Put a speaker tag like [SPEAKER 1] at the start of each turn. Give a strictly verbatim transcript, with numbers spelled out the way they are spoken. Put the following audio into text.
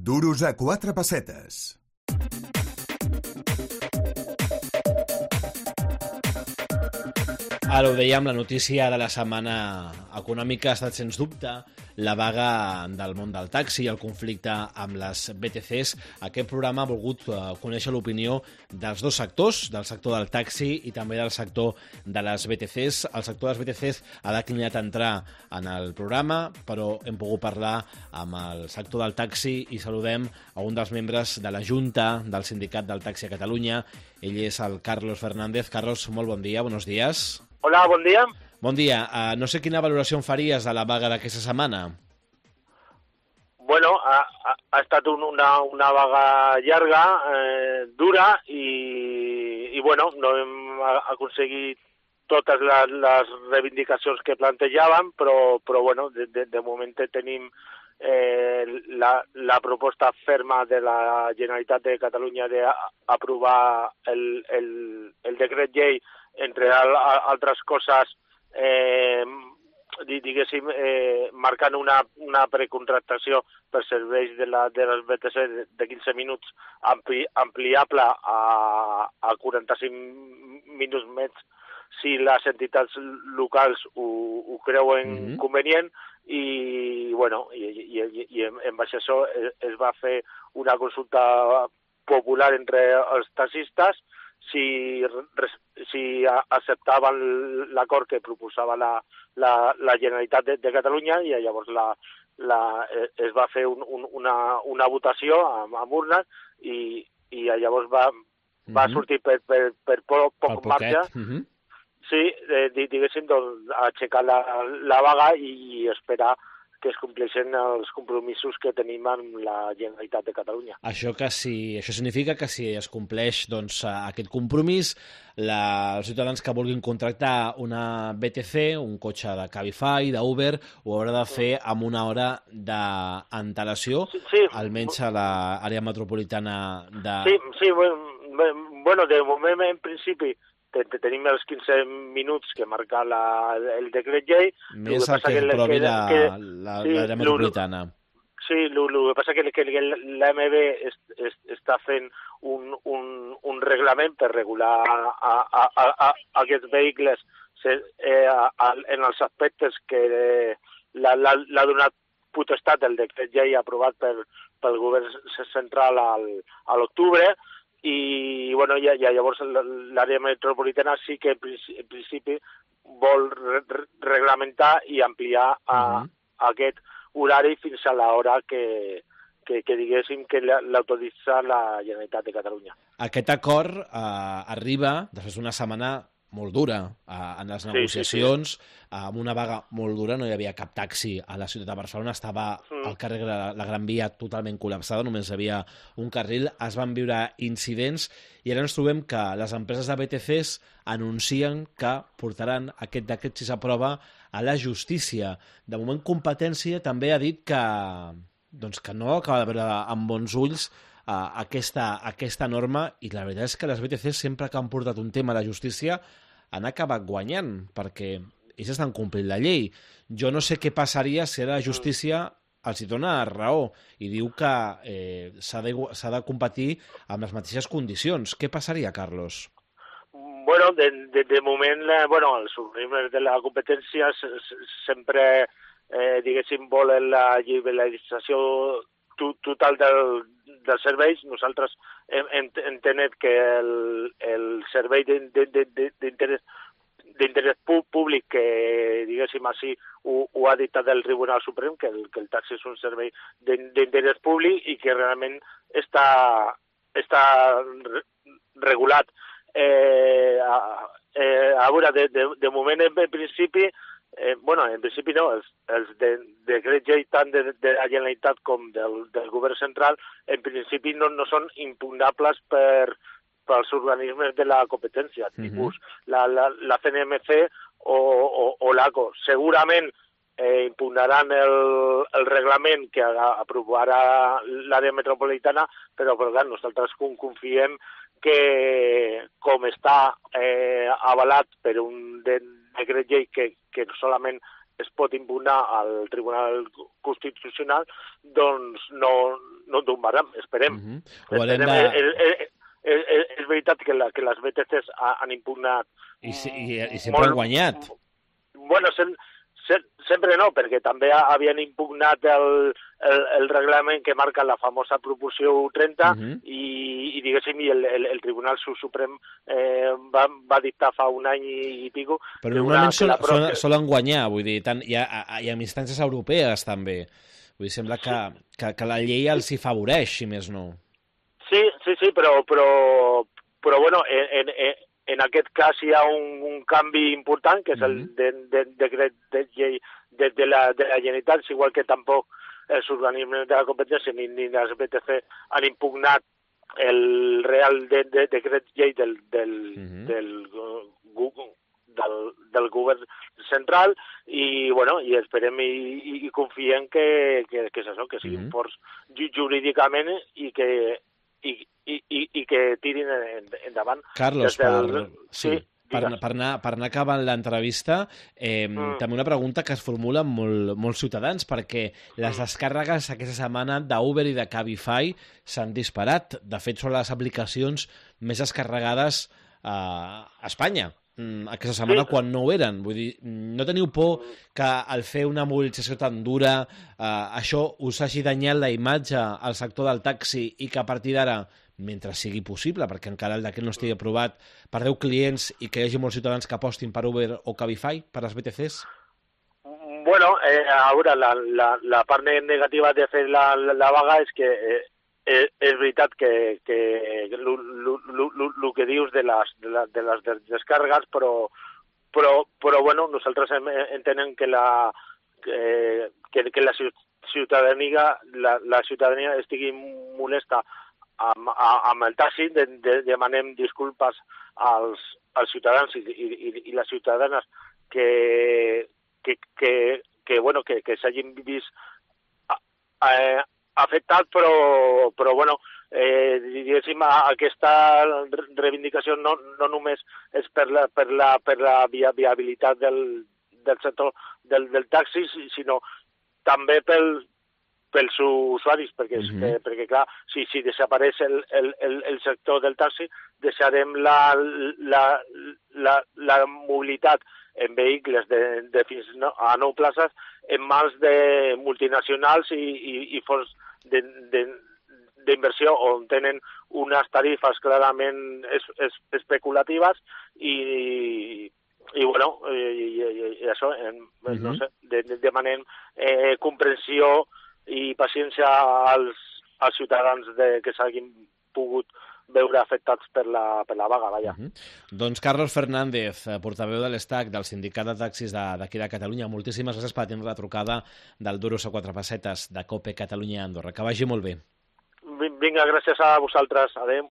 [SPEAKER 1] Duros a quatre pessetes.
[SPEAKER 2] Ara ho dèiem, la notícia de la setmana econòmica ha estat, sens dubte, la vaga del món del taxi i el conflicte amb les B T Cs. Aquest programa ha volgut conèixer l'opinió dels dos sectors, del sector del taxi i també del sector de les B T Cs. El sector de les B T Cs ha declinat entrar en el programa, però hem pogut parlar amb el sector del taxi i saludem a un dels membres de la Junta del Sindicat del Taxi a Catalunya. Ell és el Carlos Fernández. Carlos, molt bon dia, buenos días.
[SPEAKER 3] Hola, bon dia.
[SPEAKER 2] Bon dia. Uh, no sé quina valoració en faries de la vaga d'aquesta setmana.
[SPEAKER 3] Bueno, ha, ha, ha estat un, una, una vaga llarga, eh, dura, i, i bueno, no hem aconseguit totes les, les reivindicacions que plantejàvem, però, però bueno, de, de, de moment tenim eh, la, la proposta ferma de la Generalitat de Catalunya d'aprovar el, el, el decret llei, entre al, altres coses, eh, diguéssim, eh, marcant una, una precontractació per serveis de, la, de les B T C de, de quinze minuts ampli, ampliable a, a quaranta-cinc minuts més si les entitats locals ho, ho creuen mm-hmm. convenient, i, bueno, i, i, i, i en, en base a això es, es va fer una consulta popular entre els taxistes si, si acceptaven l'acord que proposava la, la, la Generalitat de, de Catalunya, i llavors la, la, es va fer un, un, una, una votació amb, amb urnes, i, i llavors va, mm-hmm. va sortir per, per, per poc, poc marge. Mm-hmm. Sí, eh, diguéssim, doncs, aixecar la, la vaga i esperar que es compleixen els compromisos que tenim amb la Generalitat de Catalunya.
[SPEAKER 2] Això, que si, això significa que si es compleix doncs, aquest compromís, la, els ciutadans que vulguin contractar una B T C, un cotxe de Cabify, d'Uber, ho haurà de fer amb una hora d'antelació, sí, sí. almenys a l'àrea metropolitana de...
[SPEAKER 3] Sí, sí, bueno, de moment, en principi, tenim els quinze minuts que marca la, el decret llei.
[SPEAKER 2] Més el que, que provi l'àrea sí, metropolitana.
[SPEAKER 3] Sí, el que passa que, que l'A M B es, es, està fent un, un, un reglament per regular a, a, a, a aquests vehicles eh, a, a, en els aspectes que l'ha donat potestat el decret llei aprovat per, pel govern central al, a l'octubre. I, bueno, ja, ja llavors l'àrea metropolitana sí que en principi vol re reglamentar i ampliar a, uh-huh. aquest horari fins a l'hora que, que, que diguéssim que l'autoritza la Generalitat de Catalunya.
[SPEAKER 2] Aquest acord eh, arriba després d'una setmana molt dura eh, en les negociacions, sí, sí, sí. amb una vaga molt dura, no hi havia cap taxi a la ciutat de Barcelona, estava mm. al carrer la, la Gran Via totalment col·lapsada, només hi havia un carril, es van viure incidents, i ara ens trobem que les empreses de B T Cs anuncien que portaran aquest decret, si s'aprova, a la justícia. De moment, Competència també ha dit que, doncs, que no acaba de veure amb bons ulls uh, aquesta, aquesta norma, i la veritat és que les B T Cs, sempre que han portat un tema a la justícia, han acabat guanyant, perquè ells estan complint la llei. Jo no sé què passaria si la justícia els hi dona raó i diu que eh, s'ha de, s'ha de competir amb les mateixes condicions. Què passaria, Carlos?
[SPEAKER 3] Bueno, de, de, de moment, bueno, els organismes de la competència sempre, eh, diguéssim, volen la liberalització total del, dels serveis. Nosaltres hem, hem entenem que el, el servei d'interès d'interès públic, que diguéssim així ho, ho ha dictat el Tribunal Suprem, que el, que el taxi és un servei d'interès públic i que realment està, està regulat. Eh, a, eh, a veure, de, de, de moment, en, en principi, Eh, bueno, en principi no, els, els de, decrets llei tant de, de la Generalitat com del, del govern central, en principi no, no són impugnables per, pels organismes de la competència, mm-hmm. tipus la, la, la C N M C o, o, o l'A C O. Segurament eh, impugnaran el, el reglament que aprovarà l'àrea metropolitana, però, però clar, nosaltres confiem que, com està eh, avalat per un de, decret llei que, que solament es pot impugnar al Tribunal Constitucional, doncs no, no en tombaran, esperem.
[SPEAKER 2] Uh-huh.
[SPEAKER 3] esperem.
[SPEAKER 2] De...
[SPEAKER 3] És, és, és, és veritat que, la, que les B T Cs han impugnat...
[SPEAKER 2] I, i, i sempre molt, han guanyat.
[SPEAKER 3] Bueno, sen, sen, sempre no, perquè també havien impugnat el, el, el reglament que marca la famosa proporció trenta uh-huh. i, i diguéssim, i el, el, el Tribunal Suprem eh, va, va dictar fa un any i, i pico...
[SPEAKER 2] Però normalment sol, sol, solen guanyar, vull dir, tant, hi, ha, hi ha instàncies europees també. Vull dir, sembla que, que, que la llei els hi favoreix, si més no.
[SPEAKER 3] Sí, sí, sí, però, però, però bueno, en, en, en aquest cas hi ha un, un canvi important, que és el de, de, decret de llei de, de, la, de la Generalitat, igual que tampoc els organismes de la competència ni, ni les B T C han impugnat el Real de, de, decret llei del, del, uh-huh. del, del, del govern central i, bueno, i esperem i, i, i confiem que, que, que és això, que siguin uh-huh. forts jurídicament i que I, i, i que tirin endavant.
[SPEAKER 2] Carlos, per, sí, sí, per, per, anar, per anar acabant l'entrevista, eh, mm. també una pregunta que es formula molt, molts ciutadans, perquè les descàrregues aquesta setmana d'Uber i de Cabify s'han disparat. De fet, són les aplicacions més descarregades a Espanya. Aquesta setmana, sí. Quan no ho eren. Vull dir, no teniu por que al fer una mobilització tan dura eh, això us hagi danyat la imatge al sector del taxi i que a partir d'ara, mentre sigui possible, perquè encara el decret no estigui aprovat, perdeu clients i que hi hagi molts ciutadans que apostin per Uber o Cabify, per les B T Cs?
[SPEAKER 3] Bueno, eh, a veure, la, la, la part negativa de fer la, la, la vaga és que eh, és, és veritat que, que el que dius de les, de, la, de les descàrregues, però, però, però bueno, nosaltres entenem que la, que, que la ciutadania, la, la ciutadania estigui molesta amb, amb el taxi, de, de, demanem disculpes als, als ciutadans i, i, i les ciutadanes que, que, que, que, bueno, que, que s'hagin vist eh, afectat, però, però bueno, eh, diguéssim, aquesta reivindicació no, no només és per la, per la, per la viabilitat del, del sector del, del taxi, sinó també pel, pels usuaris, perquè, mm-hmm. eh, perquè clar, si, si desapareix el, el, el, el sector del taxi, deixarem la, la, la, la mobilitat en vehicles de, de fins a nou places en mans de multinacionals i, i, i fons d'inversió on tenen unes tarifes clarament es, es, especulatives i, i bueno, i, i, i això, en, uh-huh. no sé, de, de, demanem eh, comprensió i paciència als, als ciutadans de, que s'hagin pogut veure afectats per la, per la vaga, vaja.
[SPEAKER 2] Uh-huh. Doncs Carlos Fernández, portaveu de l'Estac, del Sindicat de Taxis d'aquí de, de Catalunya, moltíssimes gràcies per atendre la trucada del Duros a quatre pessetes de COPE Catalunya Andorra. Que vagi molt bé.
[SPEAKER 3] Vinga, gràcies a vosaltres. Adéu.